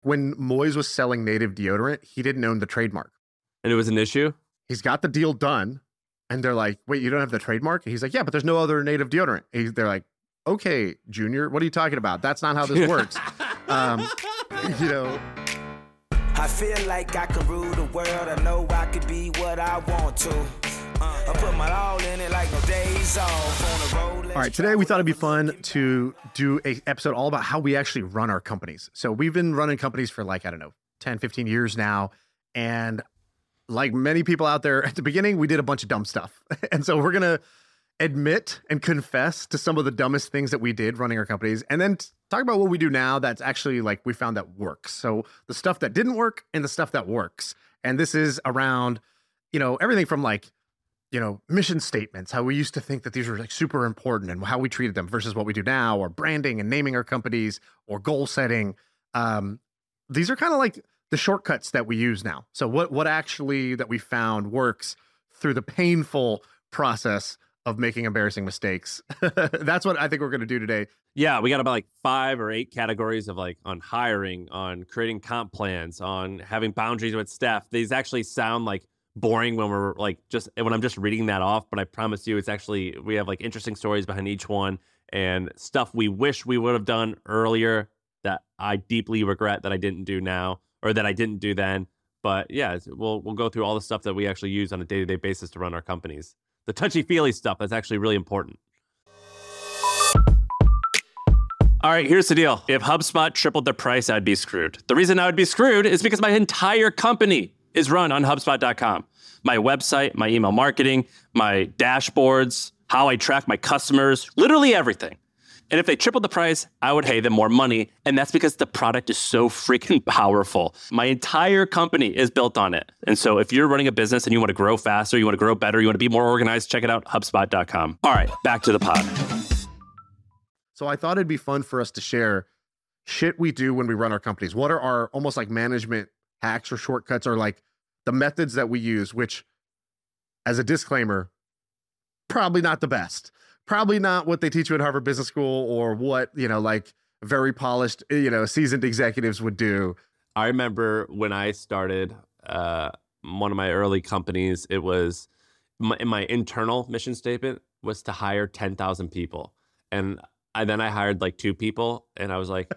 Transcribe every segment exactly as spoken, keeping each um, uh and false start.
When Moyes was selling native deodorant, he didn't own the trademark. And it was an issue? He's got the deal done. And they're like, wait, you don't have the trademark? And he's like, yeah, but there's no other native deodorant. He, they're like, okay, Junior, what are you talking about? That's not how this works. um, you know. I feel like I can rule the world. I know I could be what I want to. Uh, I put my all in it like no days off on the road. All right, today we thought it'd be fun to do a episode all about how we actually run our companies. So we've been running companies for like, I don't know, ten, fifteen years now. And like many people out there at the beginning, we did a bunch of dumb stuff. And so we're going to admit and confess to some of the dumbest things that we did running our companies, and then talk about what we do now that's actually like we found that works. So the stuff that didn't work and the stuff that works. And this is around, you know, everything from like, you know, mission statements, how we used to think that these were like super important and how we treated them versus what we do now, or branding and naming our companies, or goal setting. Um, these are kind of like the shortcuts that we use now. So what what actually that we found works through the painful process of making embarrassing mistakes. That's what I think we're going to do today. Yeah, we got about like five or eight categories of like on hiring, on creating comp plans, on having boundaries with staff. These actually sound like boring when we're like just when I'm just reading that off, but I promise you it's actually, we have like interesting stories behind each one and stuff we wish we would have done earlier that I deeply regret that I didn't do now, or that I didn't do then. But yeah, we'll we'll go through all the stuff that we actually use on a day-to-day basis to run our companies. The touchy-feely stuff that's actually really important. All right, here's the deal. If HubSpot tripled their price, I'd be screwed. The reason I would be screwed is because my entire company is run on HubSpot dot com. My website, my email marketing, my dashboards, how I track my customers, literally everything. And if they tripled the price, I would pay them more money. And that's because the product is so freaking powerful. My entire company is built on it. And so if you're running a business and you want to grow faster, you want to grow better, you want to be more organized, check it out, HubSpot dot com. All right, back to the pod. So I thought it'd be fun for us to share shit we do when we run our companies. What are our almost like management hacks or shortcuts, or like the methods that we use, which, as a disclaimer, probably not the best. Probably not what they teach you at Harvard Business School, or what, you know, like very polished, you know, seasoned executives would do. I remember when I started uh, one of my early companies, it was my, my internal mission statement was to hire ten thousand people. And I, then I hired like two people, and I was like,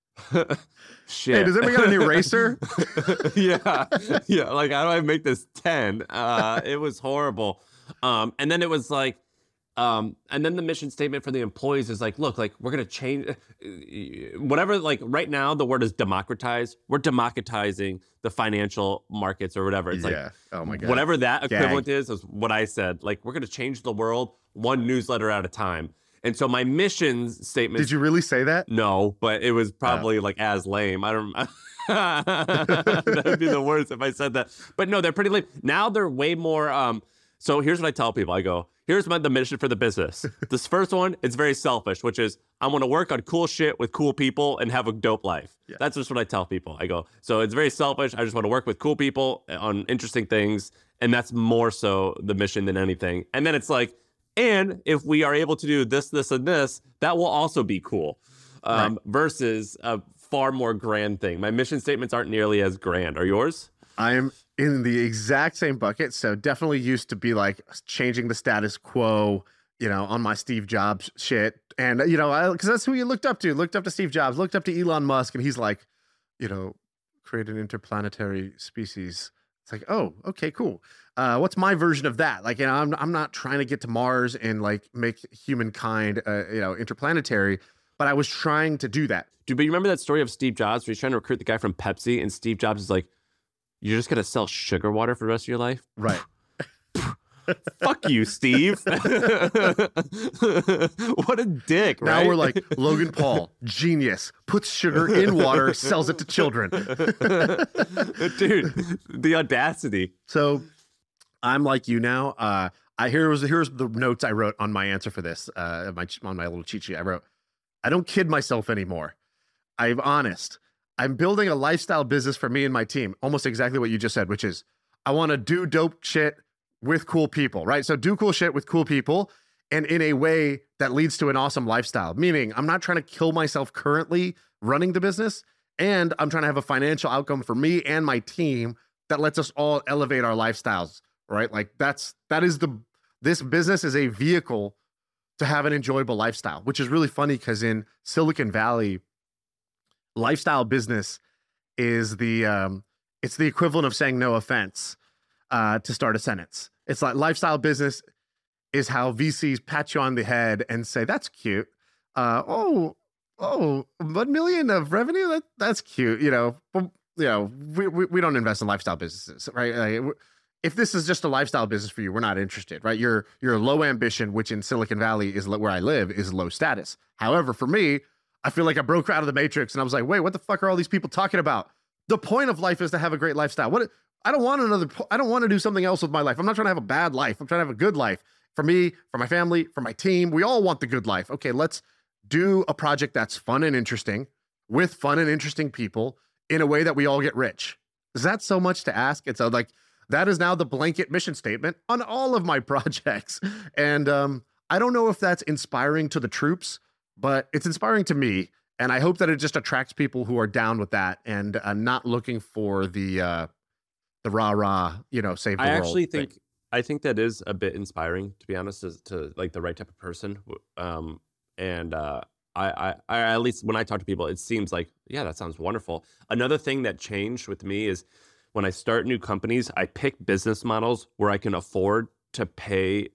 shit. Hey, does anybody got an eraser? yeah. Yeah. Like, how do I make this ten? Uh, it was horrible. Um, and then it was like, Um, and then the mission statement for the employees is like, look, like we're going to change whatever, like right now the word is democratize. We're democratizing the financial markets or whatever. It's yeah. like, oh my God. Whatever that equivalent Gag. is, is what I said. Like, we're going to change the world one newsletter at a time. And so my mission statement. Did you really say that? No, but it was probably uh. like as lame. I don't that would be the worst if I said that. But no, they're pretty lame. Now they're way more. Um, so here's what I tell people. I go, here's my, the mission for the business. This first one, it's very selfish, which is I want to work on cool shit with cool people and have a dope life. Yeah. That's just what I tell people. I go, so it's very selfish. I just want to work with cool people on interesting things. And that's more so the mission than anything. And then it's like, and if we are able to do this, this, and this, that will also be cool. Um, right. Versus a far more grand thing. My mission statements aren't nearly as grand. Are yours? I'm in the exact same bucket. So definitely used to be like changing the status quo, you know, on my Steve Jobs shit. And, you know, because that's who you looked up to, looked up to Steve Jobs, looked up to Elon Musk. And he's like, you know, create an interplanetary species. It's like, oh, okay, cool. Uh, what's my version of that? Like, you know, I'm I'm not trying to get to Mars and like make humankind, uh, you know, interplanetary, but I was trying to do that. Dude, but you remember that story of Steve Jobs where he's trying to recruit the guy from Pepsi, and Steve Jobs is like, you're just gonna sell sugar water for the rest of your life? Right. Fuck you, Steve. What a dick, right? Now we're like, Logan Paul, genius, puts sugar in water, sells it to children. Dude, the audacity. So I'm like you now. Uh, I here was here's the notes I wrote on my answer for this. Uh, my on my little cheat sheet, I wrote, I don't kid myself anymore. I'm honest. I'm building a lifestyle business for me and my team. Almost exactly what you just said, which is I want to do dope shit with cool people, right? So do cool shit with cool people and in a way that leads to an awesome lifestyle. Meaning I'm not trying to kill myself currently running the business. And I'm trying to have a financial outcome for me and my team that lets us all elevate our lifestyles, right? Like that's, that is the, this business is a vehicle to have an enjoyable lifestyle, which is really funny because in Silicon Valley, lifestyle business is the, um, it's the equivalent of saying no offense uh, to start a sentence. It's like lifestyle business is how V Cs pat you on the head and say, that's cute. Uh, oh, oh, one million of revenue? That that's cute. You know, but, you know, we, we, we don't invest in lifestyle businesses, right? Like, if this is just a lifestyle business for you, we're not interested, right? You're, you're low ambition, which in Silicon Valley is where I live, is low status. However, for me, I feel like I broke out of the matrix and I was like, wait, what the fuck are all these people talking about? The point of life is to have a great lifestyle. What I don't want another, I don't want to do something else with my life. I'm not trying to have a bad life. I'm trying to have a good life for me, for my family, for my team. We all want the good life. Okay, let's do a project that's fun and interesting with fun and interesting people in a way that we all get rich. Is that so much to ask? It's a, like, that is now the blanket mission statement on all of my projects. And um, I don't know if that's inspiring to the troops, but it's inspiring to me. And I hope that it just attracts people who are down with that and uh, not looking for the uh, the rah rah, you know, save the I world. actually think thing. I think that is a bit inspiring, to be honest, as to like the right type of person. Um, and uh, I, I, I, at least when I talk to people, it seems like, yeah, that sounds wonderful. Another thing that changed with me is when I start new companies, I pick business models where I can afford to pay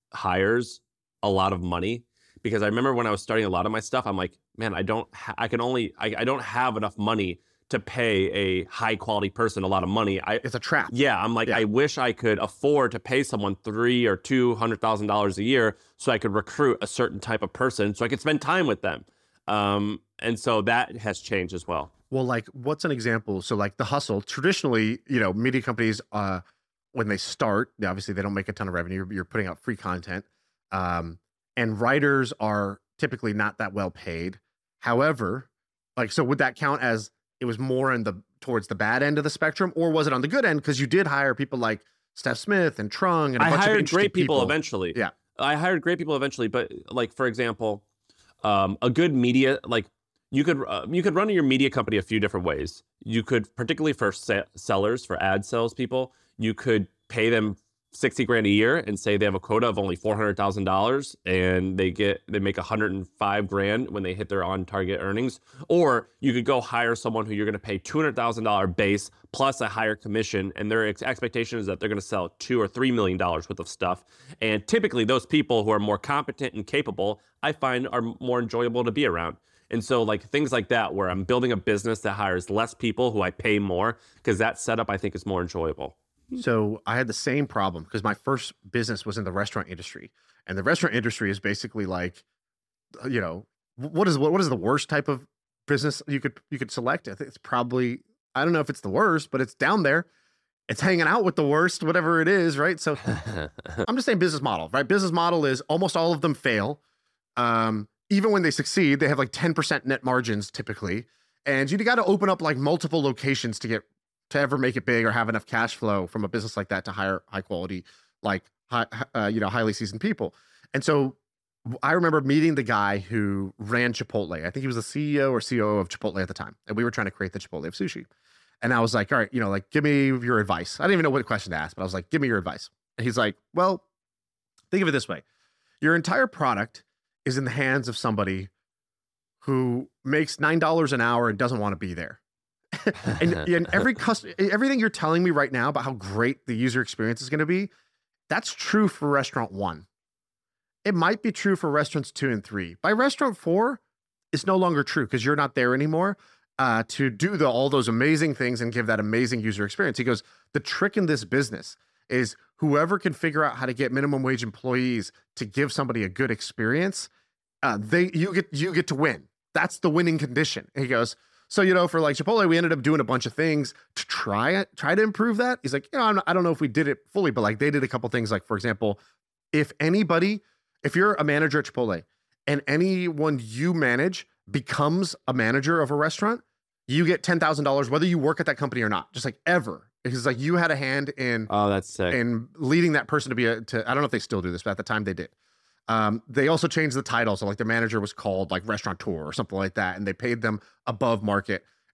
hires a lot of money. Because I remember when I was starting a lot of my stuff, I'm like, man, I don't, ha- I can only, I, I don't have enough money to pay a high quality person a lot of money. I, It's a trap. yeah, I'm like, Yeah. I wish I could afford to pay someone three or two hundred thousand dollars a year so I could recruit a certain type of person so I could spend time with them. Um, and so that has changed as well. Well, like, what's an example? So, like, The Hustle, traditionally, you know, media companies, uh, when they start, obviously they don't make a ton of revenue. You're, you're putting out free content. Um, and writers are typically not that well paid. However, like, so would that count as it was more in the towards the bad end of the spectrum, or was it on the good end? Because you did hire people like Steph Smith and Trung and a I bunch of hired interesting great people, people eventually. Yeah. I hired great people eventually, but like, for example, um, a good media, like you could uh, you could run your media company a few different ways. You could, particularly for sa- sellers, for ad sales people, you could pay them sixty grand a year and say they have a quota of only four hundred thousand dollars and they get they make one hundred five grand when they hit their on target earnings. Or you could go hire someone who you're going to pay two hundred thousand dollars base plus a higher commission, and their ex- expectation is that they're going to sell two or three million dollars worth of stuff. And typically those people who are more competent and capable, I find, are more enjoyable to be around. And so like things like that, where I'm building a business that hires less people who I pay more, because that setup I think is more enjoyable. So I had the same problem because my first business was in the restaurant industry, and the restaurant industry is basically like, you know, what is what, what is the worst type of business you could you could select? I think it's probably, I don't know if it's the worst, but it's down there. It's hanging out with the worst, whatever it is, right? So I'm just saying business model, right? Business model is almost all of them fail. Um, even when they succeed, they have like ten percent net margins typically, and you got to open up like multiple locations to get to ever make it big or have enough cash flow from a business like that to hire high quality, like, high, uh, you know, highly seasoned people. And so I remember meeting the guy who ran Chipotle. I think he was the C E O or C O O of Chipotle at the time. And we were trying to create the Chipotle of sushi. And I was like, all right, you know, like, give me your advice. I didn't even know what question to ask, but I was like, give me your advice. And he's like, well, think of it this way. Your entire product is in the hands of somebody who makes nine dollars an hour and doesn't want to be there. and, and every customer, everything you're telling me right now about how great the user experience is going to be, that's true for restaurant one. It might be true for restaurants two and three. By restaurant four, it's no longer true because you're not there anymore uh, to do the, all those amazing things and give that amazing user experience. He goes, the trick in this business is whoever can figure out how to get minimum wage employees to give somebody a good experience, uh, they you get you get to win. That's the winning condition. And he goes, so, you know, for like Chipotle, we ended up doing a bunch of things to try it, try to improve that. He's like, you know, I'm not, I don't know if we did it fully, but like they did a couple things. Like, for example, if anybody, if you're a manager at Chipotle and anyone you manage becomes a manager of a restaurant, you get ten thousand dollars, whether you work at that company or not, just like ever. Because like you had a hand in, Oh, that's sick. in leading that person to be a, to, I don't know if they still do this, but at the time they did. Um, they also changed the title. So like their manager was called like restaurateur or something like that. And they paid them above market.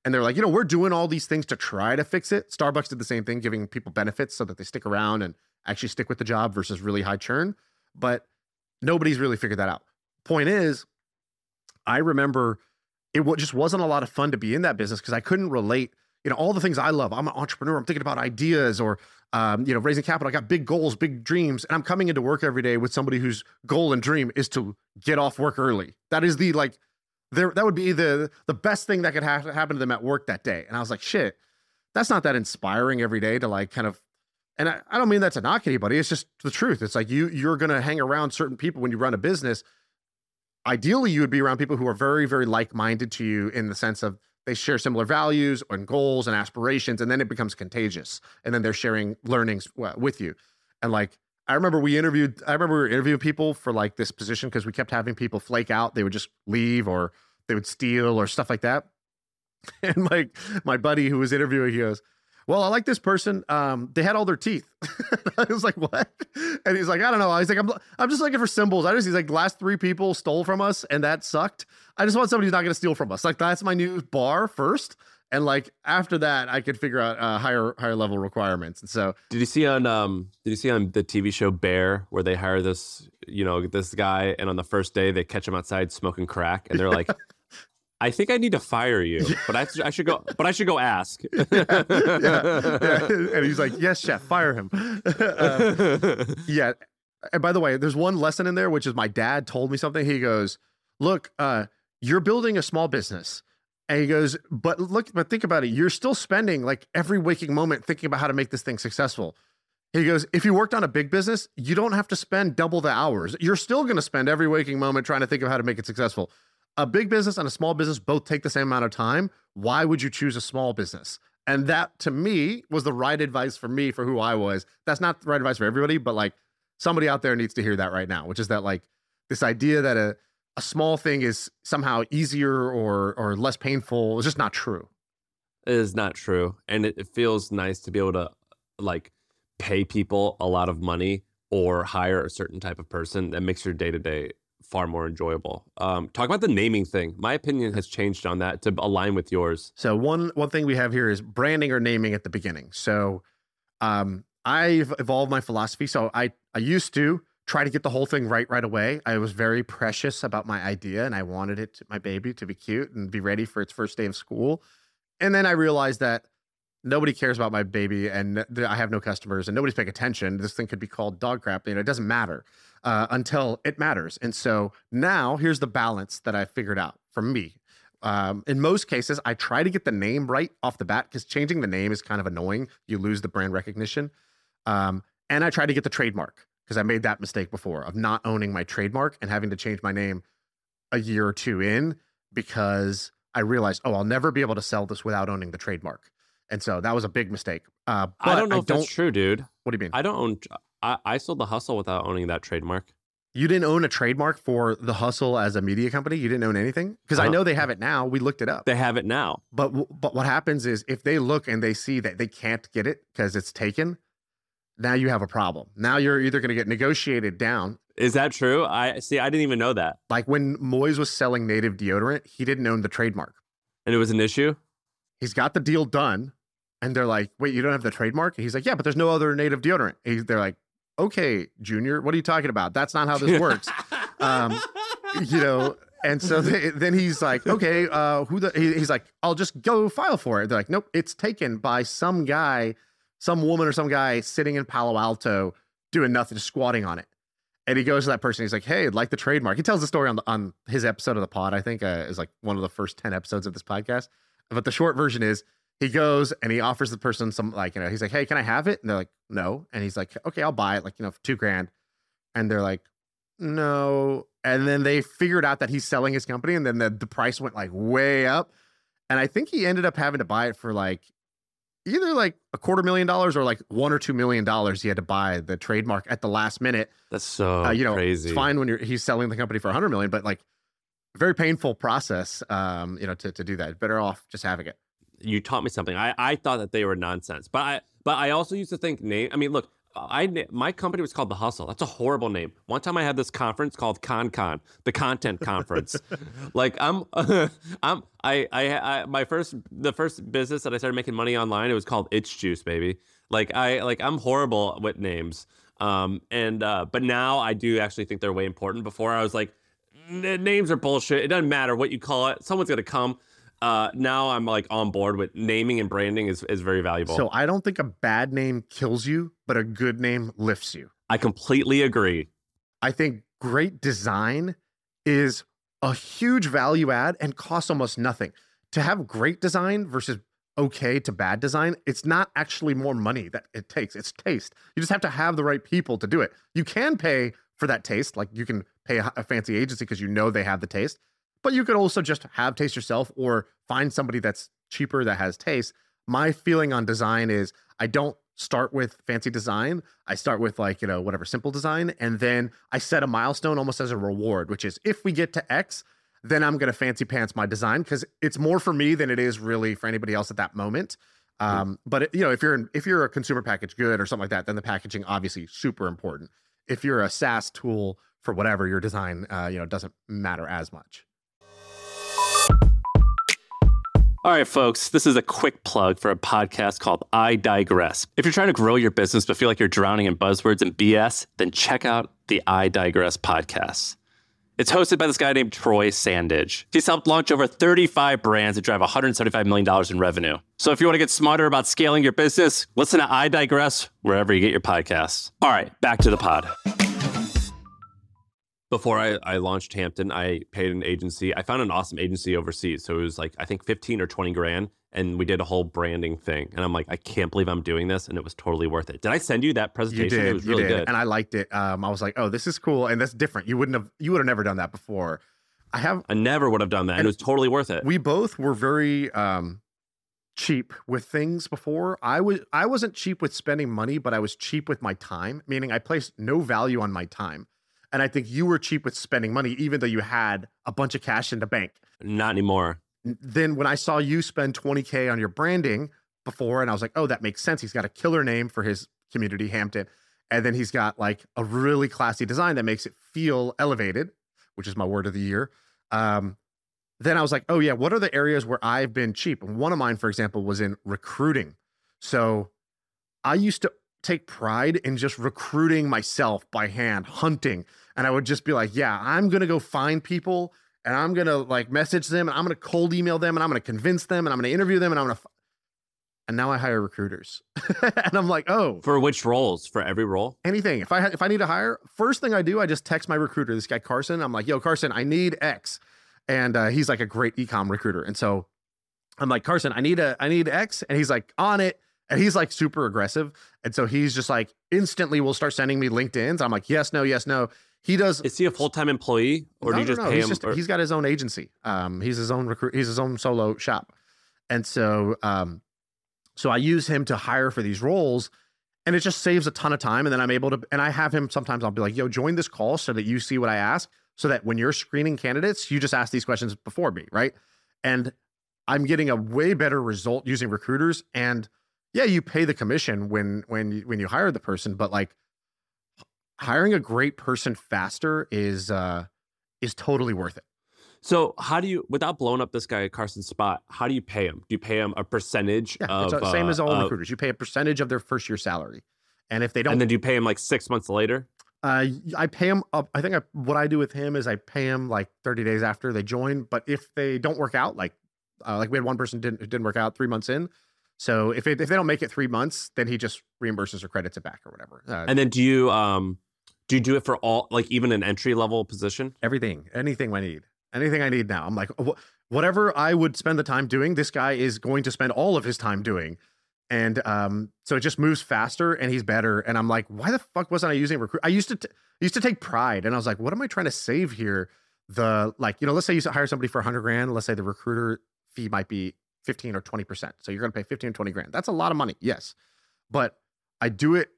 And they're like, you know, we're doing all these things to try to fix it. Starbucks did the same thing, giving people benefits so that they stick around and actually stick with the job versus really high churn. But nobody's really figured that out. Point is, I remember it just wasn't a lot of fun to be in that business because I couldn't relate, you know, all the things I love. I'm an entrepreneur. I'm thinking about ideas or, um, you know, raising capital. I got big goals, big dreams. And I'm coming into work every day with somebody whose goal and dream is to get off work early. That is the like, there, that would be the the best thing that could ha- happen to them at work that day. And I was like, shit, that's not that inspiring every day to like kind of, and I, I don't mean that to knock anybody. It's just the truth. It's like you, you're going to hang around certain people when you run a business. Ideally, you would be around people who are very, very like-minded to you in the sense of they share similar values and goals and aspirations, and then it becomes contagious. And then they're sharing learnings with you. And like, I remember we interviewed, I remember we were interviewing people for like this position because we kept having people flake out. They would just leave or they would steal or stuff like that. And like my buddy who was interviewing, he goes, well, I like this person. Um, they had all their teeth. I was like, what? And he's like, I don't know. He's like, I'm, I'm just looking for symbols. I just, he's like, the last three people stole from us and that sucked. I just want somebody who's not going to steal from us. Like, that's my new bar first. And like, after that, I could figure out uh, higher, higher level requirements. And so did you see on, um, did you see on the T V show Bear where they hire this, you know, this guy, and on the first day they catch him outside smoking crack and they're like, I think I need to fire you, but I, I should go. But I should go ask. yeah, yeah. And he's like, "Yes, chef, fire him." uh, yeah. And by the way, there's one lesson in there, which is my dad told me something. He goes, "Look, uh, you're building a small business," and he goes, "But look, but think about it. You're still spending like every waking moment thinking about how to make this thing successful." He goes, "If you worked on a big business, you don't have to spend double the hours. You're still going to spend every waking moment trying to think of how to make it successful." A big business and a small business both take the same amount of time. Why would you choose a small business? And that, to me, was the right advice for me for who I was. That's not the right advice for everybody, but like somebody out there needs to hear that right now, which is that like this idea that a, a small thing is somehow easier or or less painful is just not true. It is not true. And it, it feels nice to be able to like pay people a lot of money or hire a certain type of person that makes your day-to-day far more enjoyable. Um, talk about the naming thing. My opinion has changed on that to align with yours. So one one thing we have here is branding or naming at the beginning. So um, I've evolved my philosophy. So I, I used to try to get the whole thing right right away. I was very precious about my idea and I wanted it, to, my baby, to be cute and be ready for its first day of school. And then I realized that nobody cares about my baby and I have no customers and nobody's paying attention. This thing could be called dog crap. You know, it doesn't matter. Uh, until it matters. And so now here's the balance that I figured out for me. Um, in most cases, I try to get the name right off the bat because changing the name is kind of annoying. You lose the brand recognition. Um, and I try to get the trademark because I made that mistake before of not owning my trademark and having to change my name a year or two in because I realized, oh, I'll never be able to sell this without owning the trademark. And so that was a big mistake. Uh, but I don't know I if don't, that's true, dude. What do you mean? I don't own... I, I sold The Hustle without owning that trademark. You didn't own a trademark for The Hustle as a media company? You didn't own anything? Because uh-huh. I know they have it now. We looked it up. They have it now. But but what happens is if they look and they see that they can't get it because it's taken, now you have a problem. Now you're either going to get negotiated down. Is that true? I see. I didn't even know that. Like when Moyes was selling native deodorant, he didn't own the trademark. And it was an issue? He's got the deal done. And they're like, wait, you don't have the trademark? And he's like, yeah, but there's no other native deodorant. He's, they're like, okay, Junior, what are you talking about? That's not how this works. um, you know, and so they, then he's like, okay, uh, who the, he, he's like, I'll just go file for it. They're like, nope, it's taken by some guy, some woman or some guy sitting in Palo Alto doing nothing, just squatting on it. And he goes to that person. He's like, hey, I'd like the trademark. He tells the story on the, on his episode of the pod, I think uh, is like one of the first ten episodes of this podcast. But the short version is, he goes and he offers the person some, like, you know, he's like, hey, can I have it? And they're like, no. And he's like, okay, I'll buy it, like, you know, for two grand. And they're like, no. And then they figured out that he's selling his company. And then the, the price went like way up. And I think he ended up having to buy it for like either like a quarter million dollars or like one or two million dollars. He had to buy the trademark at the last minute. That's so uh, you know, crazy. It's fine when you're he's selling the company for a hundred million, but like very painful process, um, you know, to, to do that. Better off just having it. You taught me something. I, I thought that they were nonsense, but I but I also used to think name. I mean, look, I my company was called The Hustle. That's a horrible name. One time I had this conference called ConCon, the content conference. Like I'm, I'm, I, I, I, my first, the first business that I started making money online, it was called It's Juice, baby. Like I, like I'm horrible with names. Um, and uh, but now I do actually think they're way important. Before I was like, names are bullshit. It doesn't matter what you call it. Someone's gonna come. Uh, now I'm like on board with naming and branding is, is very valuable. So I don't think a bad name kills you, but a good name lifts you. I completely agree. I think great design is a huge value add and costs almost nothing. To have great design versus okay to bad design, it's not actually more money that it takes. It's taste. You just have to have the right people to do it. You can pay for that taste. Like you can pay a, a fancy agency because you know they have the taste. But you could also just have taste yourself or find somebody that's cheaper that has taste. My feeling on design is I don't start with fancy design. I start with like, you know, whatever, simple design. And then I set a milestone almost as a reward, which is if we get to X, then I'm going to fancy pants my design because it's more for me than it is really for anybody else at that moment. Um, but, it, you know, if you're in, if you're a consumer packaged good or something like that, then the packaging obviously super important. If you're a SaaS tool for whatever, your design, uh, you know, doesn't matter as much. All right, folks, this is a quick plug for a podcast called I Digress. If you're trying to grow your business but feel like you're drowning in buzzwords and B S, then check out the I Digress podcast. It's hosted by this guy named Troy Sandidge. He's helped launch over thirty-five brands that drive one hundred seventy-five million dollars in revenue. So if you want to get smarter about scaling your business, listen to I Digress wherever you get your podcasts. All right, back to the pod. Before I, I launched Hampton, I paid an agency. I found an awesome agency overseas. So it was like, I think fifteen or twenty grand. And we did a whole branding thing. And I'm like, I can't believe I'm doing this. And it was totally worth it. Did I send you that presentation? You did, it was you really did. good. And I liked it. Um, I was like, oh, this is cool. And that's different. You wouldn't have, you would have never done that before. I have. I never would have done that. And, and it was totally worth it. We both were very um, cheap with things before. I was, I wasn't cheap with spending money, but I was cheap with my time, meaning I placed no value on my time. And I think you were cheap with spending money, even though you had a bunch of cash in the bank. Not anymore. Then when I saw you spend twenty K on your branding before, and I was like, oh, that makes sense. He's got a killer name for his community, Hampton. And then he's got like a really classy design that makes it feel elevated, which is my word of the year. Um, then I was like, oh yeah, what are the areas where I've been cheap? And one of mine, for example, was in recruiting. So I used to take pride in just recruiting myself by hand, hunting. And I would just be like, yeah, I'm going to go find people and I'm going to like message them and I'm going to cold email them and I'm going to convince them and I'm going to interview them and I'm going to, f- and now I hire recruiters. And I'm like, oh. For which roles? For every role? Anything. If I ha- if I need to hire, first thing I do, I just text my recruiter, this guy Carson. I'm like, yo, Carson, I need X. And uh, he's like a great e-com recruiter. And so I'm like, Carson, I need a, I need X. And he's like, on it. And he's like super aggressive. And so he's just like instantly will start sending me LinkedIn's. I'm like, yes, no, yes, no. He does. Is he a full-time employee or no, do you just no, no. pay he's him? Just, or... He's got his own agency. Um, he's his own recruit. He's his own solo shop. And so, um, so I use him to hire for these roles and it just saves a ton of time. And then I'm able to, and I have him sometimes I'll be like, yo, join this call so that you see what I ask so that when you're screening candidates, you just ask these questions before me. Right. And I'm getting a way better result using recruiters. And yeah, you pay the commission when, when, you, when you hire the person, but like hiring a great person faster is, uh, is totally worth it. So how do you, without blowing up this guy Carson's spot, how do you pay him? Do you pay him a percentage yeah, of... It's the same uh, as all uh, recruiters. You pay a percentage of their first year salary. And if they don't... And then do you pay him like six months later? Uh, I pay him up. I think I, what I do with him is I pay him like thirty days after they join. But if they don't work out, like uh, like we had one person didn't didn't work out three months in. So if it, if they don't make it three months, then he just reimburses or credits it back or whatever. Uh, and then do you um do you do it for all, like even an entry level position? Everything, anything I need. Anything I need now. I'm like, wh- whatever I would spend the time doing, this guy is going to spend all of his time doing. And um, so it just moves faster and he's better. And I'm like, why the fuck wasn't I using recruit? I used to t- used to take pride. And I was like, what am I trying to save here? The like, you know, let's say you hire somebody for a hundred grand. Let's say the recruiter fee might be fifteen or twenty percent. So you're going to pay fifteen or twenty grand. That's a lot of money. Yes. But I do it.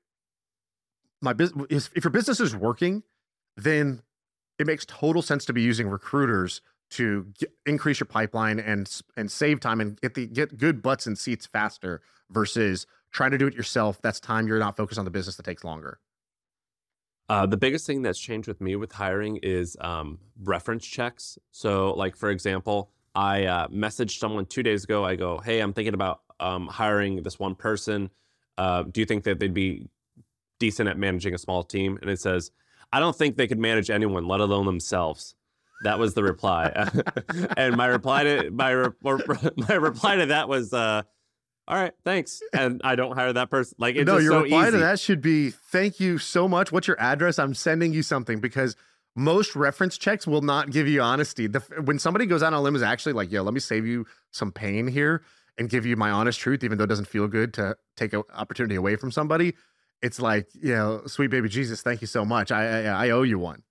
My business, if your business is working, then it makes total sense to be using recruiters to get, increase your pipeline and and save time and get the get good butts and seats faster versus trying to do it yourself, that's time you're not focused on the business that takes longer. Uh, the biggest thing that's changed with me with hiring is um, reference checks. So like, for example, I uh, messaged someone two days ago. I go, hey, I'm thinking about um, hiring this one person. Uh, do you think that they'd be decent at managing a small team? And it says, I don't think they could manage anyone, let alone themselves. That was the reply. And my reply to my re- my reply to that was, uh, all right, thanks. And I don't hire that person. Like, it's no, just your so reply easy. to that should be, thank you so much. What's your address? I'm sending you something, because most reference checks will not give you honesty. The, when somebody goes out on a limb is actually like, yo, let me save you some pain here and give you my honest truth, even though it doesn't feel good to take an opportunity away from somebody. It's like, you know, sweet baby Jesus, thank you so much. I I, I owe you one.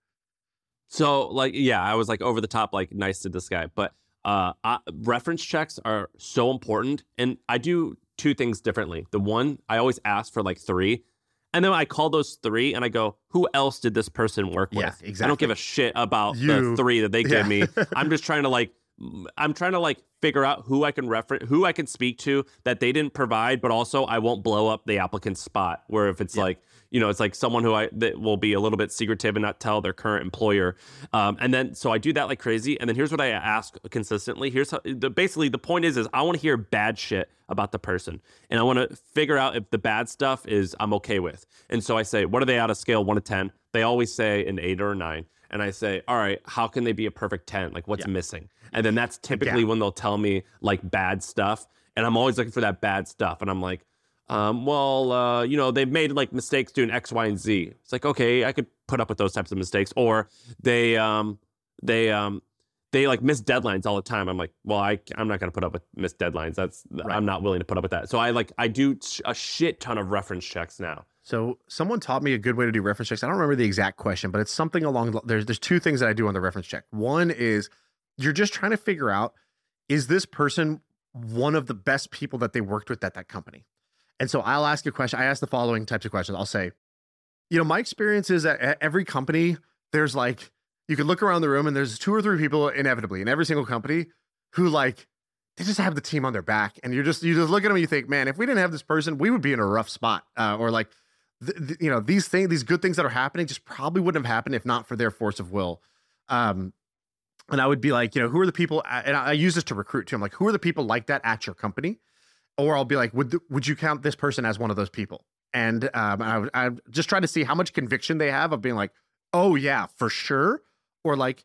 So like, yeah, I was like over the top, like nice to this guy, but uh, I, reference checks are so important. And I do two things differently. The one, I always ask for like three, and then I call those three and I go, who else did this person work Yeah, with? exactly. I don't give a shit about You- the three that they give Yeah. me. I'm just trying to like, I'm trying to like figure out who I can reference, who I can speak to that they didn't provide, but also I won't blow up the applicant's spot. Where if it's Yeah. like, you know, it's like someone who I that will be a little bit secretive and not tell their current employer. Um, and then so I do that like crazy. And then here's what I ask consistently. Here's how the basically the point is is I want to hear bad shit about the person, and I want to figure out if the bad stuff is I'm okay with. And so I say, what are they out of scale one to ten? They always say an eight or a nine. And I say, all right, how can they be a perfect ten? Like, what's Yeah. missing? And then that's typically Yeah. when they'll tell me like bad stuff. And I'm always looking for that bad stuff. And I'm like, um, well, uh, you know, they've made like mistakes doing X, Y, and Z. It's like, okay, I could put up with those types of mistakes. Or they, um, they, um, they like miss deadlines all the time. I'm like, well, I, I'm not going to put up with missed deadlines. That's, Right. I'm not willing to put up with that. So I like, I do a shit ton of reference checks now. So someone taught me a good way to do reference checks. I don't remember the exact question, but it's something along the, there's there's two things that I do on the reference check. One is you're just trying to figure out, is this person one of the best people that they worked with at that company? And so I'll ask you a question. I ask the following types of questions. I'll say, you know, my experience is that at every company, there's like, you could look around the room and there's two or three people inevitably in every single company who like, they just have the team on their back. And you're just, you just look at them and you think, man, if we didn't have this person, we would be in a rough spot. Uh, or like, th- th- you know, these things, these good things that are happening just probably wouldn't have happened if not for their force of will. Um, and I would be like, you know, who are the people, and I, I use this to recruit too. I'm like, who are the people like that at your company? Or I'll be like, would th- would you count this person as one of those people? And um, I would I just try to see how much conviction they have of being like, oh yeah, for sure. Or like,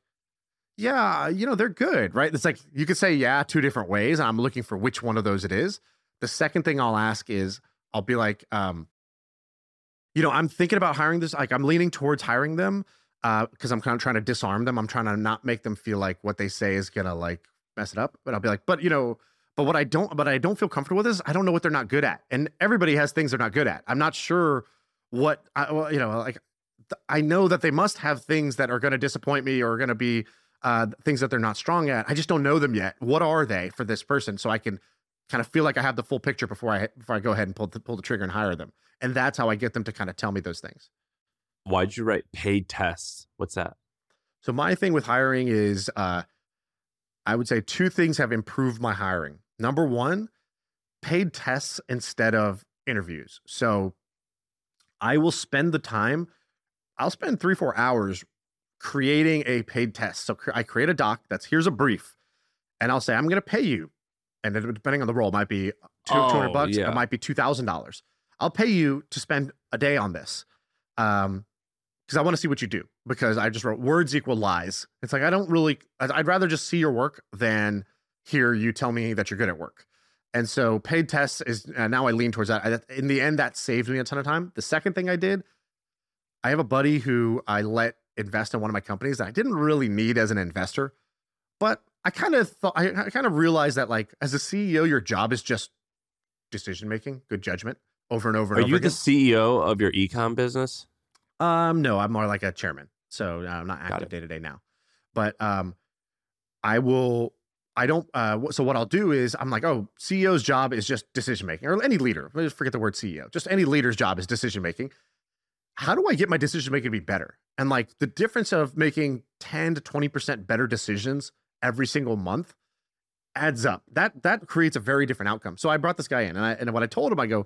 yeah, you know, they're good, right? It's like, you could say yeah two different ways. And I'm looking for which one of those it is. The second thing I'll ask is, I'll be like, um, you know, I'm thinking about hiring this, like I'm leaning towards hiring them uh, because I'm kind of trying to disarm them. I'm trying to not make them feel like what they say is gonna like mess it up. But I'll be like, but you know, but what I don't, but I don't feel comfortable with is I don't know what they're not good at. And everybody has things they're not good at. I'm not sure what, I, well, you know, like th- I know that they must have things that are going to disappoint me or going to be uh, things that they're not strong at. I just don't know them yet. What are they for this person? So I can kind of feel like I have the full picture before I, before I go ahead and pull the, pull the trigger and hire them. And that's how I get them to kind of tell me those things. Why'd you write paid tests? What's that? So my thing with hiring is, uh, I would say two things have improved my hiring. Number one, paid tests instead of interviews. So I will spend the time, I'll spend three, four hours creating a paid test. So cre- I create a doc that's, here's a brief, and I'll say, I'm going to pay you. And then depending on the role, it might be two, Oh, 200 bucks. yeah. It might be two thousand dollars. I'll pay you to spend a day on this. Um, because I want to see what you do, because I just wrote words equal lies. It's like, I don't really, I'd I'd rather just see your work than hear you tell me that you're good at work. And so paid tests is, uh, now I lean towards that. I, in the end, that saved me a ton of time. The second thing I did, I have a buddy who I let invest in one of my companies that I didn't really need as an investor, but I kind of thought, I, I kind of realized that like as a C E O, your job is just decision-making, good judgment over and over and Are over you again. the C E O of your ecom business? Um, no, I'm more like a chairman, so uh, I'm not Got active it. day to day now. But um, I will. I don't. Uh, wh- so what I'll do is I'm like, oh, C E O's job is just decision making, or any leader. Let's forget the word C E O. Just any leader's job is decision making. How do I get my decision making to be better? And like the difference of making ten to twenty percent better decisions every single month adds up. That that creates a very different outcome. So I brought this guy in, and I and what I told him, I go,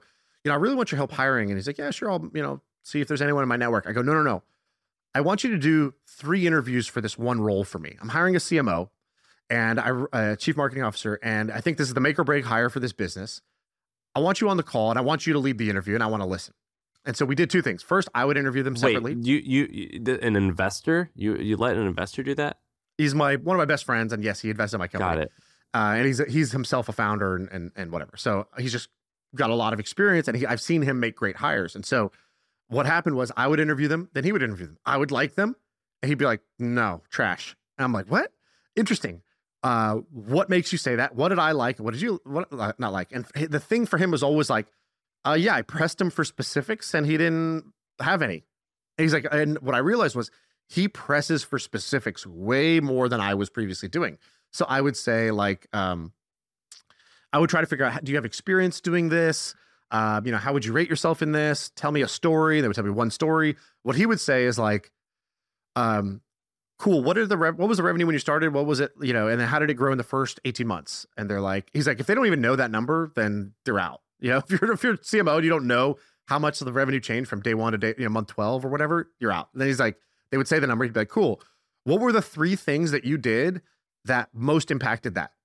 you know, I really want your help hiring. And he's like, yeah, sure. I'll, you know, see if there's anyone in my network. I go, no, no, no. I want you to do three interviews for this one role for me. I'm hiring a C M O and I, uh, chief marketing officer. And I think this is the make or break hire for this business. I want you on the call and I want you to lead the interview and I want to listen. And so we did two things. First, I would interview them separately. Wait, you, you, you, an investor, you, you let an investor do that? He's my, one of my best friends. And yes, he invested in my company. Got it. Uh, and he's, he's himself a founder and, and, and whatever. So he's just got a lot of experience and he, I've seen him make great hires. And so what happened was I would interview them, then he would interview them. I would like them and he'd be like, no, trash. And I'm like, what? Interesting. Uh, what makes you say that? What did I like? What did you what, uh, not like? And the thing for him was always like, uh, yeah, I pressed him for specifics and he didn't have any. And he's like, and what I realized was he presses for specifics way more than I was previously doing. So I would say like, um, I would try to figure out, do you have experience doing this? Uh, you know, how would you rate yourself in this? Tell me a story. They would tell me one story. What he would say is like, um, cool. What are the rev- what was the revenue when you started? What was it? You know, and then how did it grow in the first eighteen months? And they're like, he's like, if they don't even know that number, then they're out. You know, if you're if you're C M O and you don't know how much of the revenue changed from day one to day, you know, month twelve or whatever, you're out. And then he's like, they would say the number. He'd be like, cool. What were the three things that you did that most impacted that?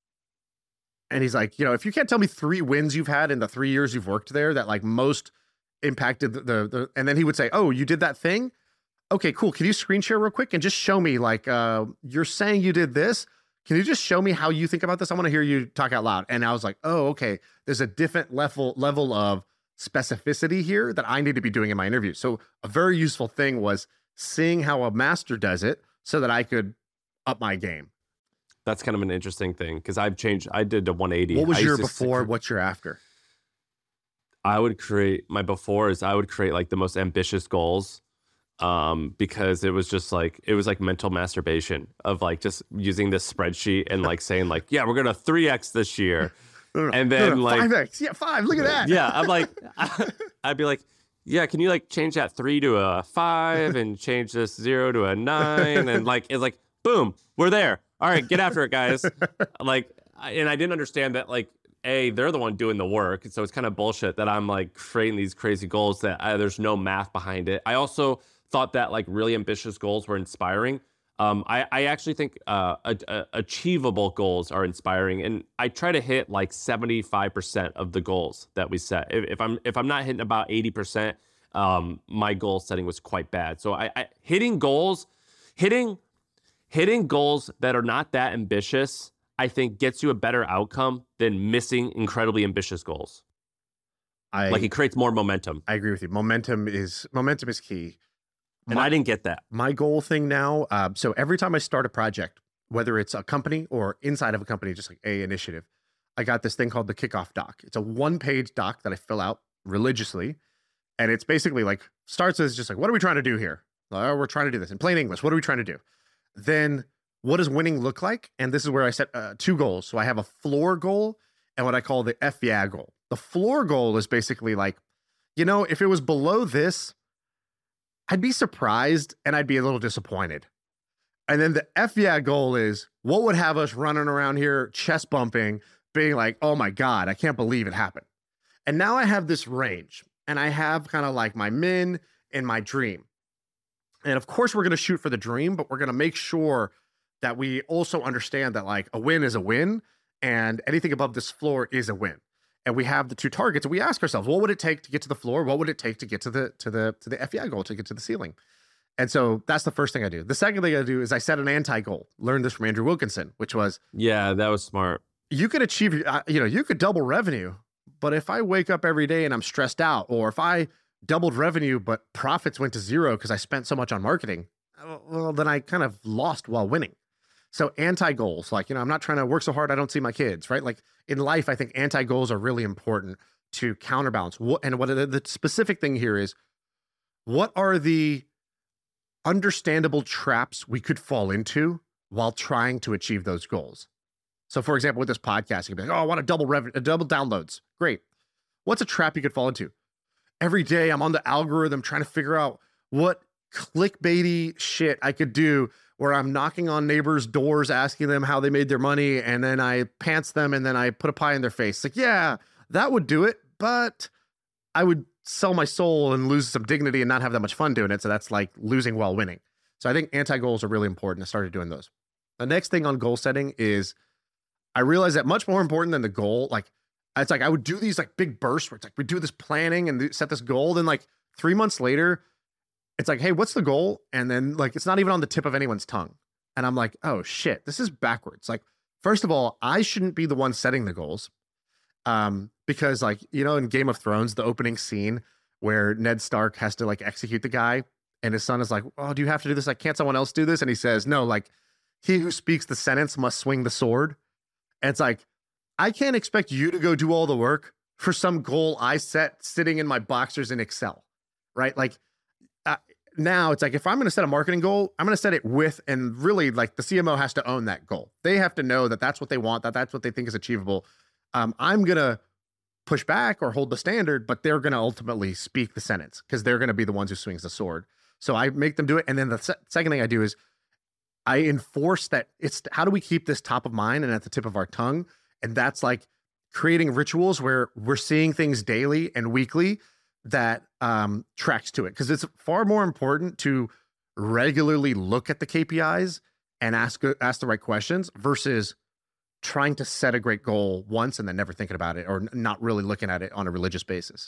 And he's like, you know, if you can't tell me three wins you've had in the three years you've worked there that like most impacted the, the, the and then he would say, oh, you did that thing? Okay, cool. Can you screen share real quick and just show me like, uh, you're saying you did this. Can you just show me how you think about this? I want to hear you talk out loud. And I was like, oh, okay. There's a different level level of specificity here that I need to be doing in my interview. So a very useful thing was seeing how a master does it so that I could up my game. That's kind of an interesting thing because I've changed. I did a one eighty. What was I your used to- before? What's your after? I would create my before is I would create like the most ambitious goals um because it was just like it was like mental masturbation of like just using this spreadsheet and like saying like, yeah, we're gonna three X this year. No, no, and no, then no, like five X. Yeah, five. Look at that. Yeah, I'm like I'd be like, yeah, can you like change that three to a five and change this zero to a nine? And like it's like boom, we're there. All right, get after it, guys. Like, and I didn't understand that like A, they're the one doing the work. So it's kind of bullshit that I'm like creating these crazy goals that I, there's no math behind it. I also thought that like really ambitious goals were inspiring. Um, I, I actually think uh, a, a, achievable goals are inspiring, and I try to hit like seventy-five percent of the goals that we set. If, if I'm if I'm not hitting about eighty percent, um, my goal setting was quite bad. So I, I hitting goals, hitting hitting goals that are not that ambitious, I think gets you a better outcome than missing incredibly ambitious goals. I, like it creates more momentum. I agree with you. Momentum is momentum is key. And my, I didn't get that. My goal thing now, uh, so every time I start a project, whether it's a company or inside of a company, just like a initiative, I got this thing called the kickoff doc. It's a one-page doc that I fill out religiously. And it's basically like, starts as just like, what are we trying to do here? Oh, we're trying to do this in plain English. What are we trying to do? Then what does winning look like? And this is where I set uh, two goals. So I have a floor goal and what I call the F yeah goal. The floor goal is basically like, you know, if it was below this, I'd be surprised and I'd be a little disappointed. And then the F yeah goal is what would have us running around here, chest bumping, being like, oh my God, I can't believe it happened. And now I have this range and I have kind of like my min and my dream. And of course we're going to shoot for the dream, but we're going to make sure that we also understand that like a win is a win and anything above this floor is a win. And we have the two targets and we ask ourselves, what would it take to get to the floor? What would it take to get to the, to the, to the F yeah goal, to get to the ceiling? And so that's the first thing I do. The second thing I do is I set an anti-goal. Learned this from Andrew Wilkinson, which was, yeah, that was smart. You could achieve, you know, you could double revenue, but if I wake up every day and I'm stressed out, or if I doubled revenue, but profits went to zero because I spent so much on marketing, well, then I kind of lost while winning. So anti-goals, like, you know, I'm not trying to work so hard I don't see my kids, right? Like in life, I think anti-goals are really important to counterbalance. What, and what the, the specific thing here is, what are the understandable traps we could fall into while trying to achieve those goals? So for example, with this podcast, you could be like, oh, I want to double revenue, double downloads. Great. What's a trap you could fall into? Every day I'm on the algorithm trying to figure out what clickbaity shit I could do where I'm knocking on neighbors' doors, asking them how they made their money, and then I pants them, and then I put a pie in their face. Like, yeah, that would do it, but I would sell my soul and lose some dignity and not have that much fun doing it. So that's like losing while winning. So I think anti-goals are really important. I started doing those. The next thing on goal setting is I realized that much more important than the goal, like it's like I would do these like big bursts where it's like we do this planning and set this goal. Then like three months later, it's like, hey, what's the goal? And then like it's not even on the tip of anyone's tongue. And I'm like, oh shit, this is backwards. Like, first of all, I shouldn't be the one setting the goals. Um, because like, you know, in Game of Thrones, the opening scene where Ned Stark has to like execute the guy and his son is like, oh, do you have to do this? Like, can't someone else do this? And he says, no, like he who speaks the sentence must swing the sword. And it's like, I can't expect you to go do all the work for some goal I set sitting in my boxers in Excel, right? Like uh, now it's like, if I'm going to set a marketing goal, I'm going to set it with, and really like the C M O has to own that goal. They have to know that that's what they want, that that's what they think is achievable. Um, I'm going to push back or hold the standard, but they're going to ultimately speak the sentence because they're going to be the ones who swings the sword. So I make them do it. And then the se- second thing I do is I enforce that it's, how do we keep this top of mind and at the tip of our tongue? And that's like creating rituals where we're seeing things daily and weekly that um, tracks to it. Because it's far more important to regularly look at the K P Is and ask, ask the right questions versus trying to set a great goal once and then never thinking about it or not really looking at it on a religious basis.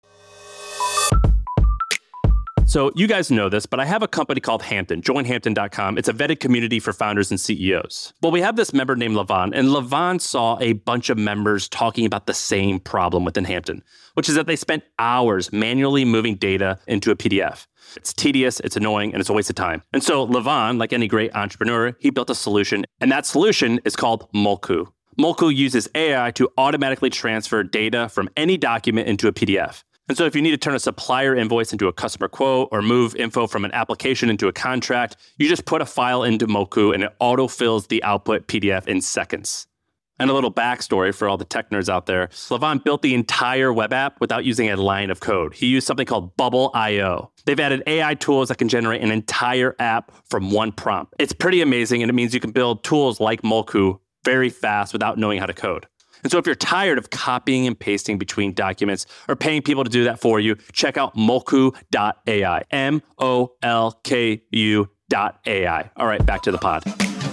So you guys know this, but I have a company called Hampton, join hampton dot com. It's a vetted community for founders and C E Os. Well, we have this member named Levon, and Levon saw a bunch of members talking about the same problem within Hampton, which is that they spent hours manually moving data into a P D F. It's tedious, it's annoying, and it's a waste of time. And so Levon, like any great entrepreneur, he built a solution, and that solution is called Molku. Molku uses A I to automatically transfer data from any document into a P D F. And so if you need to turn a supplier invoice into a customer quote or move info from an application into a contract, you just put a file into Molku and it auto-fills the output P D F in seconds. And a little backstory for all the tech nerds out there, Levon built the entire web app without using a line of code. He used something called Bubble dot I O. They've added A I tools that can generate an entire app from one prompt. It's pretty amazing, and it means you can build tools like Molku very fast without knowing how to code. And so if you're tired of copying and pasting between documents or paying people to do that for you, check out Molku dot A I, M O L K U dot A I. All right, back to the pod.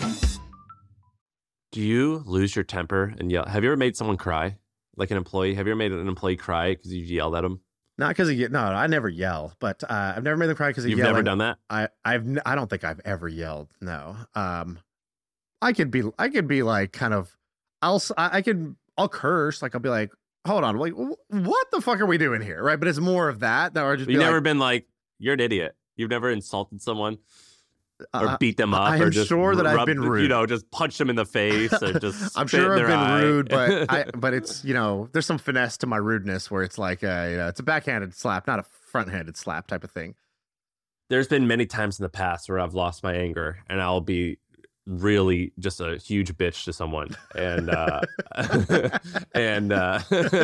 Do you lose your temper and yell? Have you ever made someone cry? Like an employee? Have you ever made an employee cry because you yelled at them? Not because of, no, I never yell, but uh, I've never made them cry because of You've yelling. never done that? I, I've, n- I don't think I've ever yelled. No. Um, I could be, I could be like kind of, I'll, s- I, I could, I'll curse. Like I'll be like, hold on, like, wh- what the fuck are we doing here? Right. But it's more of that. That or just You've be never like, been like, you're an idiot. You've never insulted someone or uh, beat them up I or am just sure that I've rub- been rude. You know, just punch them in the face or just I'm spit sure in I've their been eye. rude, but I, but it's, you know, there's some finesse to my rudeness where it's like, uh, you know, it's a backhanded slap, not a front-handed slap type of thing. There's been many times in the past where I've lost my anger and I'll be really just a huge bitch to someone. And, uh, and, uh,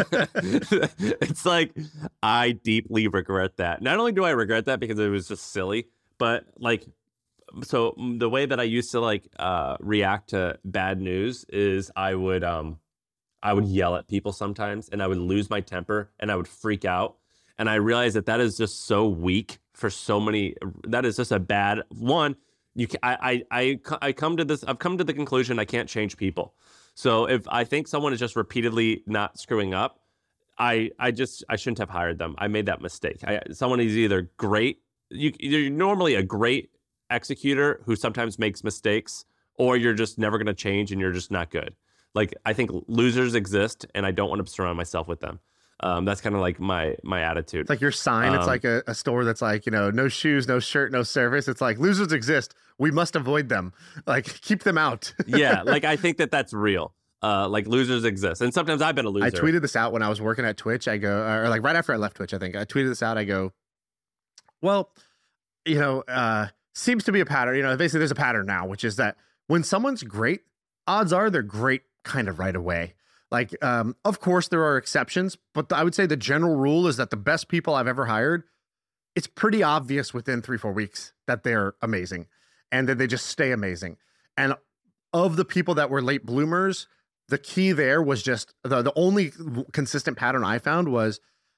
it's like, I deeply regret that. Not only do I regret that because it was just silly, but like, so the way that I used to like, uh, react to bad news is I would, um, I would yell at people sometimes and I would lose my temper and I would freak out. And I realized that that is just so weak for so many, that is just a bad one. You, can, I, I, I, I come to this. I've come to the conclusion I can't change people. So if I think someone is just repeatedly not screwing up, I, I just, I shouldn't have hired them. I made that mistake. I, someone is either great. You, you're normally a great executor who sometimes makes mistakes, or you're just never going to change and you're just not good. Like I think losers exist, and I don't want to surround myself with them. Um, that's kind of like my my attitude. It's like your sign. Um, it's like a, a store that's like, you know, no shoes, no shirt, no service. It's like losers exist. We must avoid them. Like keep them out. Yeah, like I think that that's real. Uh, like losers exist, and sometimes I've been a loser. I tweeted this out when I was working at Twitch. I go, or like right after I left Twitch, I think I tweeted this out. I go, well, you know, uh, seems to be a pattern. You know, basically there's a pattern now, which is that when someone's great, odds are they're great kind of right away. Like, um, of course, there are exceptions, but I would say the general rule is that the best people I've ever hired, it's pretty obvious within three, four weeks that they're amazing and that they just stay amazing. And of the people that were late bloomers, the key there was just the, the only consistent pattern I found was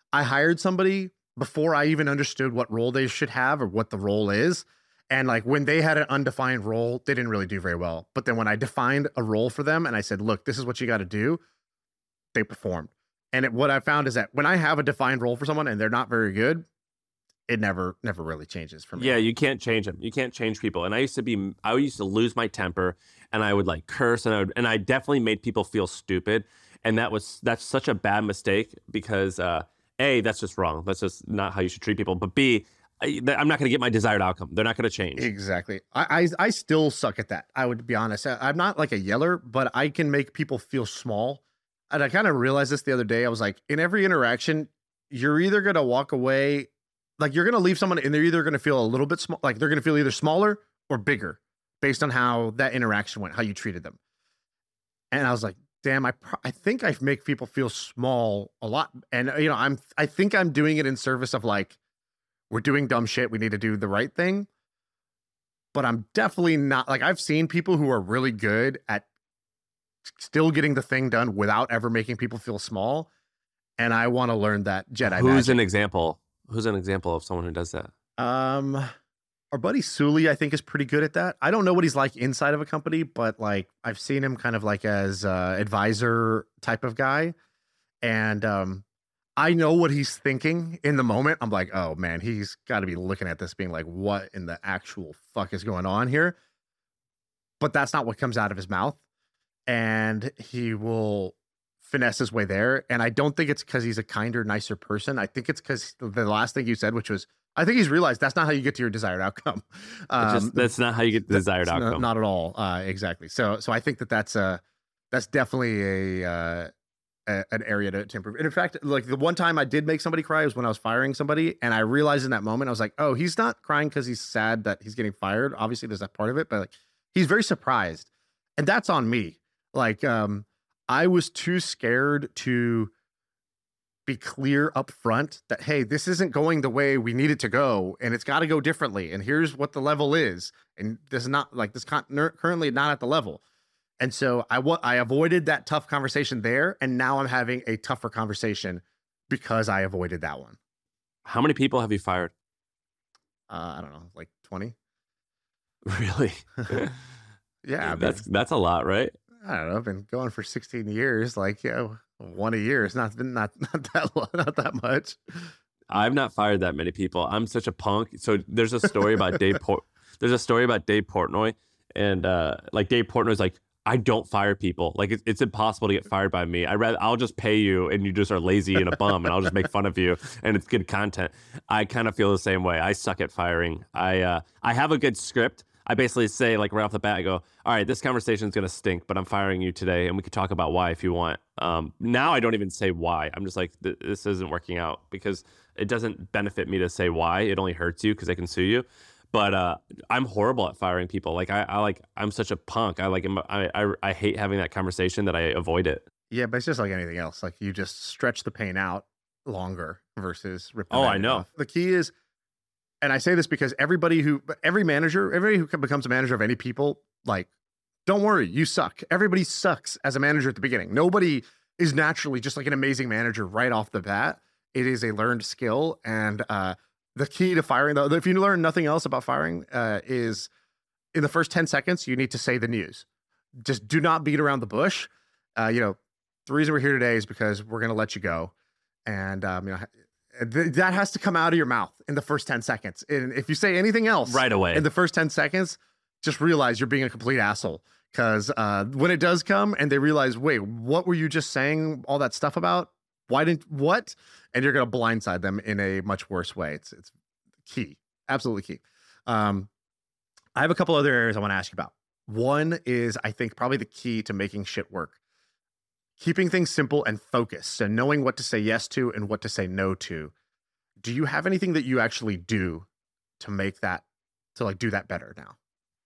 I hired somebody before I even understood what role they should have or what the role is. And like when they had an undefined role, they didn't really do very well. But then when I defined a role for them and I said, look, this is what you got to do, they performed. And it, what I found is that when I have a defined role for someone and they're not very good, it never, never really changes for me. Yeah, you can't change them. You can't change people. And I used to be, I used to lose my temper and I would like curse and I would, and I definitely made people feel stupid. And that was, that's such a bad mistake because uh, A, that's just wrong. That's just not how you should treat people. But B, I, I'm not going to get my desired outcome. They're not going to change. Exactly. I, I I still suck at that. I would be honest. I, I'm not like a yeller, but I can make people feel small. And I kind of realized this the other day. I was like, in every interaction, you're either going to walk away, like you're going to leave someone and they're either going to feel a little bit small, like they're going to feel either smaller or bigger based on how that interaction went, how you treated them. And I was like, damn, I pr- I think I make people feel small a lot. And, you know, I'm I think I'm doing it in service of like, we're doing dumb shit. We need to do the right thing. But I'm definitely not like I've seen people who are really good at still getting the thing done without ever making people feel small. And I want to learn that Jedi Who's magic. an example? Who's an example of someone who does that? Um, our buddy Sully, I think, is pretty good at that. I don't know what he's like inside of a company, but like I've seen him kind of like as uh advisor type of guy. And um I know what he's thinking in the moment. I'm like, oh man, he's got to be looking at this being like, what in the actual fuck is going on here? But that's not what comes out of his mouth. And he will finesse his way there. And I don't think it's because he's a kinder, nicer person. I think it's because the last thing you said, which was, I think he's realized that's not how you get to your desired outcome. Um, Just, that's not how you get the desired outcome. Not, not at all. Uh, exactly. So, so I think that that's a, that's definitely a, uh, a, an area to, to improve. And in fact, like the one time I did make somebody cry was when I was firing somebody. And I realized in that moment, I was like, oh, he's not crying because he's sad that he's getting fired. Obviously there's that part of it, but like, he's very surprised. And that's on me. Like, um, I was too scared to be clear up front that, hey, this isn't going the way we need it to go. And it's got to go differently. And here's what the level is. And this is not like this con- currently not at the level. And so I wa- I avoided that tough conversation there. And now I'm having a tougher conversation because I avoided that one. How many people have you fired? Uh, I don't know, like twenty. Really? Yeah. I mean, that's that's a lot, right? I don't know. I've been going for sixteen years. Like, you know, one a year. It's not been not, not that long, not that much. I've not fired that many people. I'm such a punk. So there's a story about Dave Port. There's a story about Dave Portnoy, and uh, like Dave Portnoy's like, I don't fire people. Like it's, it's impossible to get fired by me. I rather I'll just pay you, and you just are lazy and a bum, and I'll just make fun of you, and it's good content. I kind of feel the same way. I suck at firing. I uh, I have a good script. I basically say, like, right off the bat, I go, all right, this conversation is going to stink, but I'm firing you today, and we could talk about why if you want. Um, now I don't even say why. I'm just like, this isn't working out because it doesn't benefit me to say why. It only hurts you because I can sue you. But uh, I'm horrible at firing people. Like, I, I like, I'm such a punk. I like, I, I, I hate having that conversation that I avoid it. Yeah, but it's just like anything else. Like, you just stretch the pain out longer versus rip the Oh, I Band-Aid know. off. The key is, and I say this because everybody who, every manager, everybody who becomes a manager of any people, like, don't worry, you suck. Everybody sucks as a manager at the beginning. Nobody is naturally just like an amazing manager right off the bat. It is a learned skill. And uh, the key to firing, though, if you learn nothing else about firing, uh, is in the first ten seconds, you need to say the news. Just do not beat around the bush. Uh, you know, the reason we're here today is because we're going to let you go. And, um, you know, th- that has to come out of your mouth in the first ten seconds. And if you say anything else Right away. in the first ten seconds, just realize you're being a complete asshole. Because uh, when it does come and they realize, wait, what were you just saying all that stuff about? Why didn't, what? And you're going to blindside them in a much worse way. It's it's key. Absolutely key. Um, I have a couple other areas I want to ask you about. One is, I think, probably the key to making shit work. Keeping things simple and focused, and knowing what to say yes to and what to say no to. Do you have anything that you actually do to make that, to like do that better now?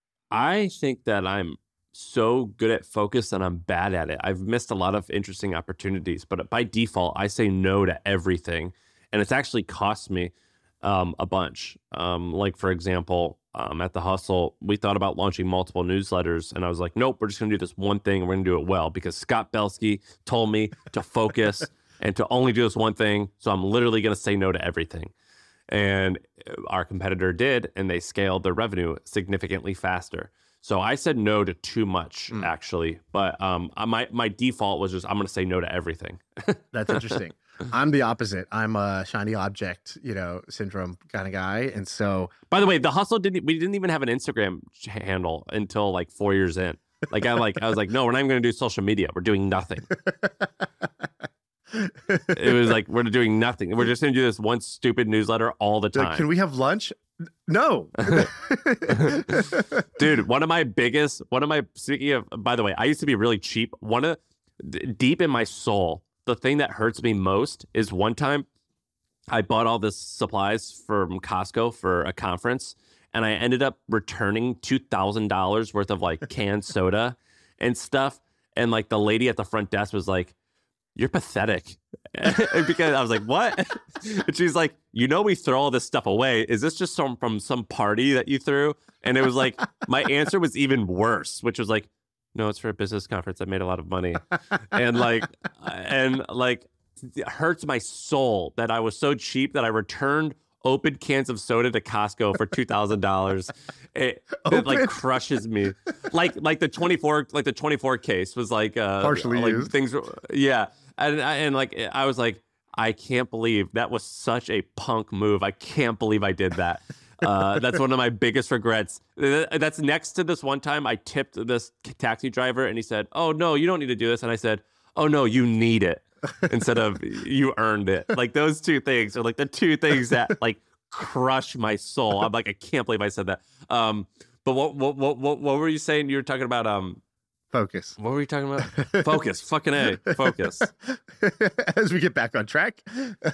I think that I'm so good at focus and I'm bad at it. I've missed a lot of interesting opportunities, but by default, I say no to everything. And it's actually cost me um, a bunch. Um, like, for example, um, at The Hustle, we thought about launching multiple newsletters. And I was like, nope, we're just going to do this one thing and we're going to do it well because Scott Belsky told me to focus and to only do this one thing. So I'm literally going to say no to everything. And our competitor did, and they scaled their revenue significantly faster. So I said no to too much, mm. actually. But um, my my default was just I'm going to say no to everything. That's interesting. I'm the opposite. I'm a shiny object, you know, syndrome kind of guy. And so, by the way, the hustle didn't. We didn't even have an Instagram handle until like four years in. Like I like I was like, no, we're not even going to do social media. We're doing nothing. It was like we're doing nothing. We're just going to do this one stupid newsletter all the time. Like, can we have lunch? No. Dude, one of my biggest, one of my, speaking of, by the way, I used to be really cheap. One of, deep in my soul, the thing that hurts me most is one time I bought all this supplies from Costco for a conference, and I ended up returning two thousand dollars worth of like canned soda and stuff. And like the lady at the front desk was like, "You're pathetic." Because I was like, "What?" And she's like, "You know, we throw all this stuff away. Is this just some from some party that you threw?" And it was like, my answer was even worse, which was like, "No, it's for a business conference. I made a lot of money." And like, and like, it hurts my soul that I was so cheap that I returned open cans of soda to Costco for two thousand dollars. It, it like crushes me. Like like the twenty-four like the twenty-four case was like uh, partially like used. Things, yeah. And and like I was like, I can't believe that was such a punk move. I can't believe I did that. Uh, that's one of my biggest regrets. That's next to this one time I tipped this taxi driver and he said, "Oh no, you don't need to do this." And I said, "Oh no, you need it," instead of "you earned it." Like those two things are like the two things that like crush my soul. I'm like, I can't believe I said that. Um, but what what what what what were you saying? You were talking about um. Focus. What were you talking about? Focus. Fucking A. Focus. As we get back on track.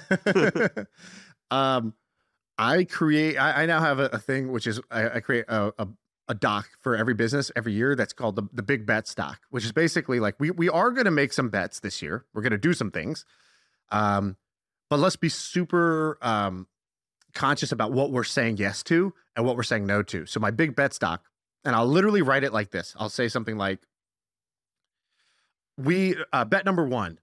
um, I create, I, I now have a, a thing, which is I, I create a, a, a doc for every business every year. That's called the, the Big Bets doc, which is basically like, we, we are going to make some bets this year. We're going to do some things. Um, but let's be super um, conscious about what we're saying yes to and what we're saying no to. So my Big Bets doc, and I'll literally write it like this. I'll say something like, We uh, bet number one,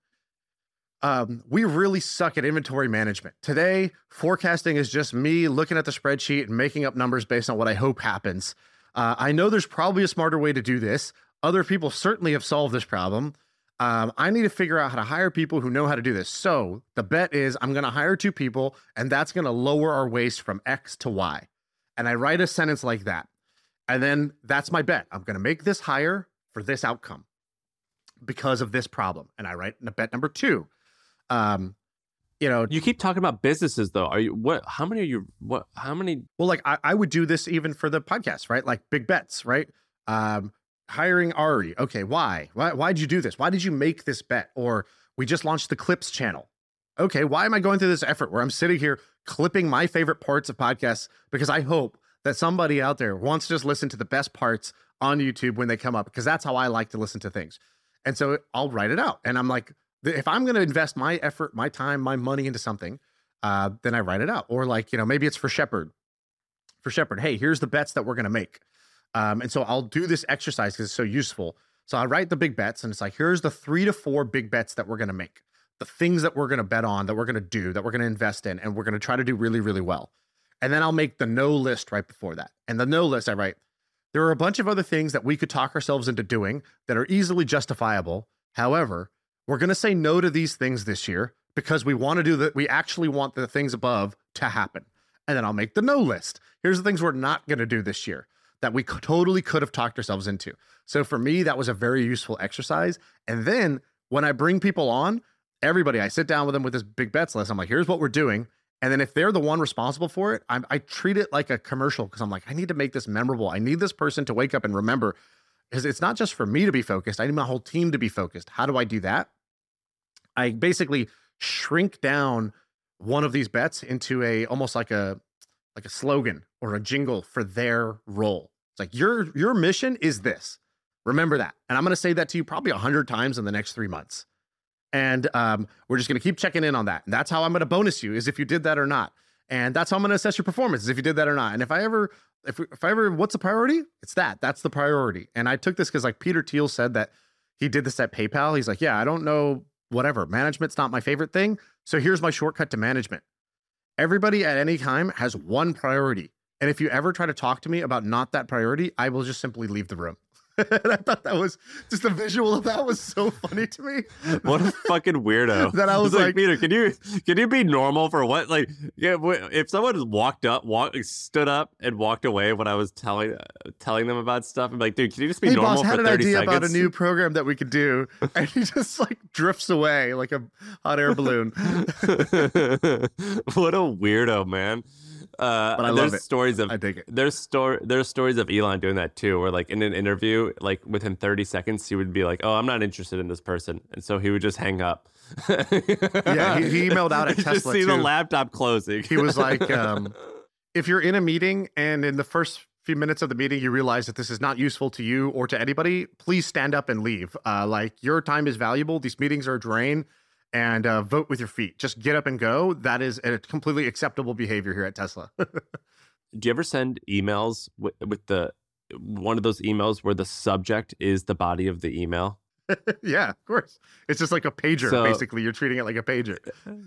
um, we really suck at inventory management. Today, forecasting is just me looking at the spreadsheet and making up numbers based on what I hope happens. Uh, I know there's probably a smarter way to do this. Other people certainly have solved this problem. Um, I need to figure out how to hire people who know how to do this. So the bet is I'm going to hire two people, and that's going to lower our waste from X to Y. And I write a sentence like that. And then that's my bet. I'm going to make this hire for this outcome because of this problem. And I write in a bet number two. Um, you know, you keep talking about businesses though. Are you, what, how many are you, what, how many? Well, like I, I would do this even for the podcast, right? Like big bets, right? Um, hiring Ari. Okay. Why, why, why'd you do this? Why did you make this bet? Or we just launched the Clips channel. Okay. Why am I going through this effort where I'm sitting here clipping my favorite parts of podcasts? Because I hope that somebody out there wants to just listen to the best parts on YouTube when they come up, because that's how I like to listen to things. And so I'll write it out. And I'm like, if I'm going to invest my effort, my time, my money into something, uh, then I write it out. Or like, you know, maybe it's for Shepherd. For Shepherd, hey, here's the bets that we're going to make. Um, and so I'll do this exercise because it's so useful. So I write the big bets, and it's like, here's the three to four big bets that we're going to make. The things that we're going to bet on, that we're going to do, that we're going to invest in, and we're going to try to do really, really well. And then I'll make the no list right before that. And the no list, I write, there are a bunch of other things that we could talk ourselves into doing that are easily justifiable. However, we're going to say no to these things this year because we want to do that. We actually want the things above to happen. And then I'll make the no list. Here's the things we're not going to do this year that we could, totally could have talked ourselves into. So for me, that was a very useful exercise. And then when I bring people on, everybody, I sit down with them with this big bets list. I'm like, here's what we're doing. And then if they're the one responsible for it, I'm, I treat it like a commercial because I'm like, I need to make this memorable. I need this person to wake up and remember, because it's not just for me to be focused. I need my whole team to be focused. How do I do that? I basically shrink down one of these bets into a almost like a like a slogan or a jingle for their role. It's like, your your mission is this. Remember that. And I'm going to say that to you probably a hundred times in the next three months. And um, we're just going to keep checking in on that. And that's how I'm going to bonus you, is if you did that or not. And that's how I'm going to assess your performance, is if you did that or not. And if I ever, if, if I ever, what's the priority? It's that. That's the priority. And I took this because like Peter Thiel said that he did this at PayPal. He's like, yeah, I don't know whatever. Management's not my favorite thing. So here's my shortcut to management. Everybody at any time has one priority. And if you ever try to talk to me about not that priority, I will just simply leave the room. And I thought that was just the visual of that was so funny to me. What a fucking weirdo. That I was like, like, Peter, can you can you be normal for what? Like, yeah, if someone walked up, walked, stood up, and walked away when I was telling uh, telling them about stuff, I'm like, dude, can you just be hey, normal boss, for had an thirty idea seconds? about a new program that we could do, and he just like drifts away like a hot air balloon. What a weirdo, man. Uh, But I there's love it. stories of I dig it. there's story there's stories of Elon doing that too, where like in an interview, like within thirty seconds, he would be like, "Oh, I'm not interested in this person," and so he would just hang up. Yeah, he, he emailed out at You Tesla just see too. the laptop closing. He was like, um, if you're in a meeting and in the first few minutes of the meeting you realize that this is not useful to you or to anybody, please stand up and leave. Uh, like your time is valuable. These meetings are a drain. And uh, vote with your feet. Just get up and go. That is a completely acceptable behavior here at Tesla. Do you ever send emails with, with the one of those emails where the subject is the body of the email? Yeah, of course. It's just like a pager. So- Basically, you're treating it like a pager.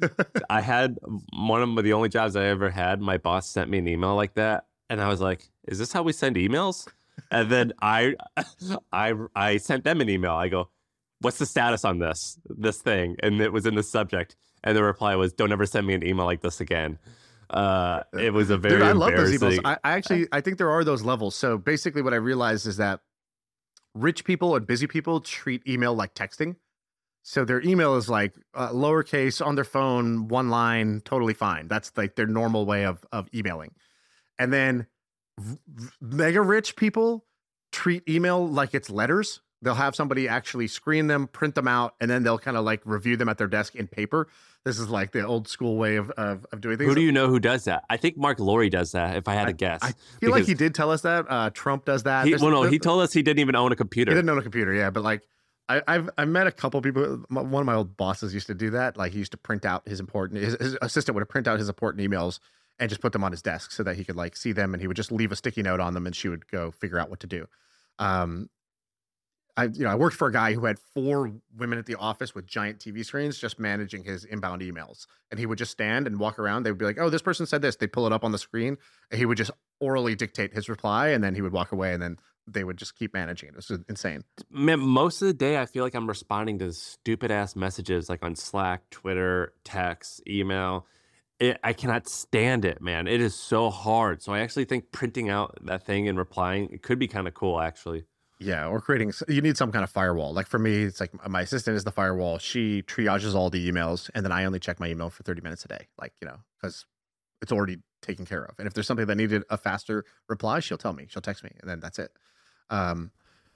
I had one of the only jobs I ever had. My boss sent me an email like that, and I was like, "Is this how we send emails?" And then I, I, I sent them an email. I go, "What's the status on this this thing?" And it was in the subject, and the reply was, "Don't ever send me an email like this again." Uh, it was a very Dude, I love those embarrassing. emails. I, I actually, I think there are those levels. So basically, what I realized is that rich people and busy people treat email like texting. So their email is like uh, lowercase on their phone, one line, totally fine. That's like their normal way of of emailing. And then v- v- mega rich people treat email like it's letters. They'll have somebody actually screen them, print them out, and then they'll kind of like review them at their desk in paper. This is like the old school way of of, of doing things. Who do you know who does that? I think Mark Lowry does that, if I had to guess. I feel like because he did tell us that. Uh, Trump does that. he, There's- well, no, there- he told us he didn't even own a he computer. didn't own a computer, yeah. But like, I, I've I met a couple people. my- One of my old bosses used to do that. Like, he used to print out his important. His, his assistant would print out his important emails and just put them on his desk so that he could like see them, and he would just leave a sticky note on them, and she would go figure out what to do. Um, I you know I worked for a guy who had four women at the office with giant T V screens just managing his inbound emails, and he would just stand and walk around. They would be like, "Oh, this person said this." They pull it up on the screen, and he would just orally dictate his reply, and then he would walk away, and then they would just keep managing it. It was insane. Man, most of the day, I feel like I'm responding to stupid ass messages like on Slack, Twitter, text, email. It, I cannot stand it, man. It is so hard. So I actually think printing out that thing and replying, it could be kind of cool, actually. Yeah, or creating, you need some kind of firewall. Like for me, it's like my assistant is the firewall. She triages all the emails, and then I only check my email for thirty minutes a day. Like, you know, because it's already taken care of. And if there's something that needed a faster reply, she'll tell me. She'll text me, and then that's it. Um,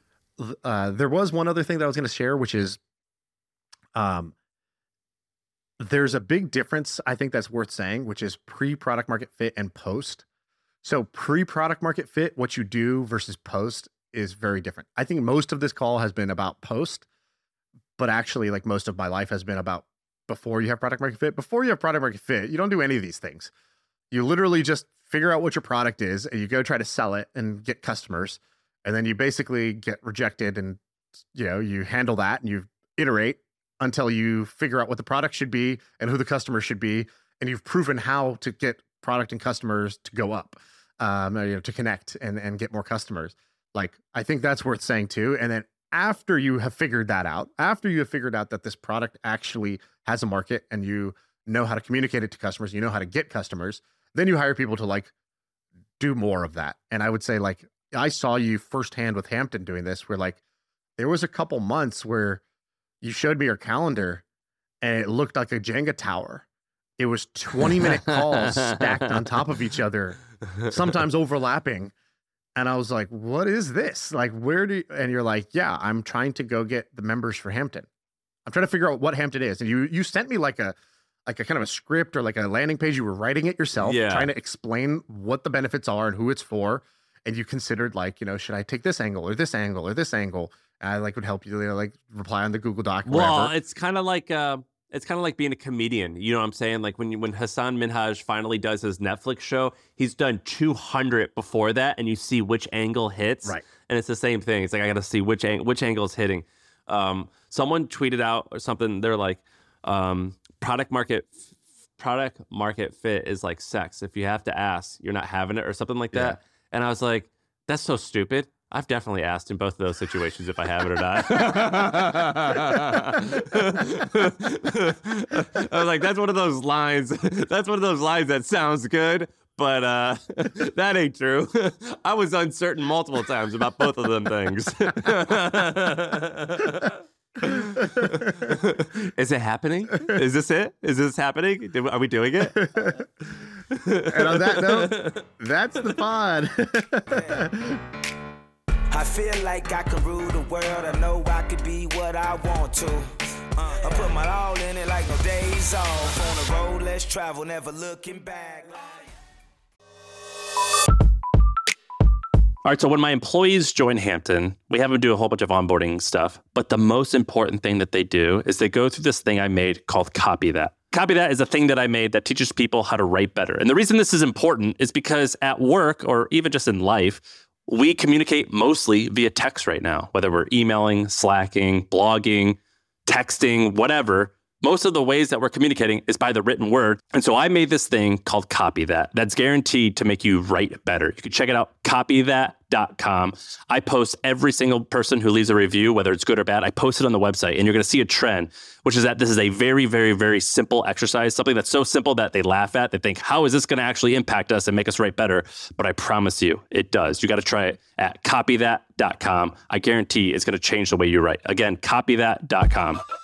uh, there was one other thing that I was going to share, which is, um, there's a big difference I think that's worth saying, which is pre-product market fit and post. So pre-product market fit, what you do versus post is very different. I think most of this call has been about post, but actually like most of my life has been about before you have product market fit. Before you have product market fit, you don't do any of these things. You literally just figure out what your product is and you go try to sell it and get customers. And then you basically get rejected, and you know, you handle that and you iterate until you figure out what the product should be and who the customer should be. And you've proven how to get product and customers to go up, um, you know, to connect and, and get more customers. Like, I think that's worth saying too. And then after you have figured that out, after you have figured out that this product actually has a market and you know how to communicate it to customers, you know how to get customers, then you hire people to like do more of that. And I would say like, I saw you firsthand with Hampton doing this, where like there was a couple months where you showed me your calendar and it looked like a Jenga tower. It was twenty minute calls stacked on top of each other, sometimes overlapping. And I was like, what is this? Like, where do you, and you're like, yeah, I'm trying to go get the members for Hampton. I'm trying to figure out what Hampton is. And you, you sent me like a, like a kind of a script or like a landing page. You were writing it yourself, Yeah. trying to explain what the benefits are and who it's for. And you considered like, you know, should I take this angle or this angle or this angle? And I like would help you, you know, like reply on the Google Doc. Well, whatever. it's kind of like uh, it's kind of like being a comedian. You know what I'm saying? Like when you, when Hassan Minhaj finally does his Netflix show, he's done two hundred before that, and you see which angle hits. Right. And it's the same thing. It's like I got to see which ang- which angle is hitting. Um, someone tweeted out or something. They're like, um, product market product market fit is like sex. If you have to ask, you're not having it or something like that. Yeah. And I was like, that's so stupid. I've definitely asked in both of those situations if I have it or not. I was like, that's one of those lines. That's one of those lines that sounds good, but uh, that ain't true. I was uncertain multiple times about both of them things. Is it happening? Is this it? Is this happening? Are we doing it? And on that note, that's the pod. I feel like I can rule the world. I know I could be what I want to. Uh, I put my all in it like no days off. On the road, let's travel, never looking back. All right, so when my employees join Hampton, we have them do a whole bunch of onboarding stuff. But the most important thing that they do is they go through this thing I made called Copy That. Copy That is a thing that I made that teaches people how to write better. And the reason this is important is because at work or even just in life, we communicate mostly via text right now, whether we're emailing, slacking, blogging, texting, whatever. Most of the ways that we're communicating is by the written word. And so I made this thing called Copy That. That's guaranteed to make you write better. You can check it out, copy that dot com. I post every single person who leaves a review, whether it's good or bad. I post it on the website, and you're going to see a trend, which is that this is a very, very, very simple exercise, something that's so simple that they laugh at. They think, how is this going to actually impact us and make us write better? But I promise you, it does. You got to try it at copy that dot com. I guarantee it's going to change the way you write. Again, copy that dot com.